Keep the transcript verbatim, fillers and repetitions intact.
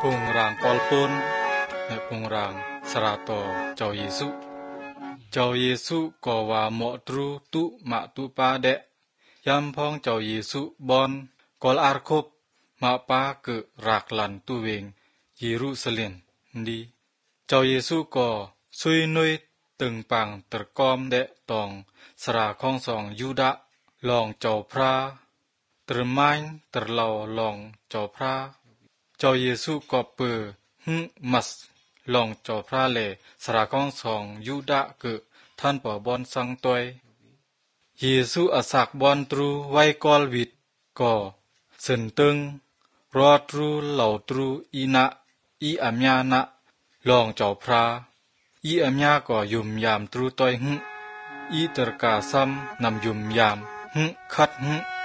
พงรางกอลปุนและพงรางสระตอเจ้าเยซูเจ้าเยซูก็ว่าเหมาะตรูตุมะตุปาเดะยำพองเจ้าเยซูบอนกอลอาร์คบมาปาเกรากลันตุเวงเยรูซาเล็มดีเจ้าเยซูก็ซุยนุยตึงปังตรกอมเดะตองสระของสองยูดะลองเจ้าพระตรไม้ตรเลาลองเจ้าพระเจ้าเยซูก็เปิหึมัสลองเจ้าพระเลสระของสองยูดะเกท่านปอบอนสังตวยเยซูอาศักบอนตรูไว้กอลวิดก็เสินตึงรอตรูเหล่าตรูอีนะอีอัมยานะลองเจ้าพระอีอัมยาก็ยุมยามตรูตอยหึอีตรกาซ้ำนำยุมยามหึคัดหึ